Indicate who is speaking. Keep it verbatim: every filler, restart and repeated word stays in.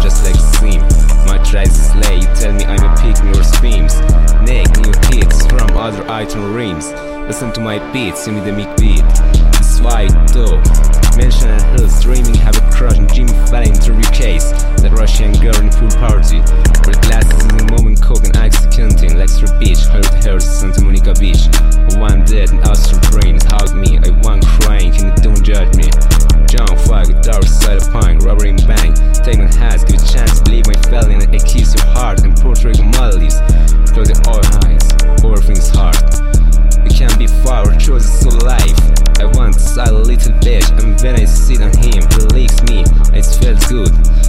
Speaker 1: just like a sim. My tries to slay, you tell me I'm a pig in your streams. Neck, new hits from other item rims. Listen to my beats, see me the mic beat. This white dope, mention and hills, dreaming have a crush on Jimmy Fallon interview case. That Russian girl in pool party, with glasses in the moment, coke and ice counting. Lextra beach, heard hers, Santa Monica beach. One dead and astral brains, hug me, I want crying, can you don't judge me. John fuck, dark side of punk, robbery and bang. Take my hands, give a chance, believe my felon, and I kiss your heart and Puerto Rico melodies. Close your all eyes, everything's hard. You can't be far, or choose so life. I want to side a little bitch, and when I sit on him, he licks me, it feels good.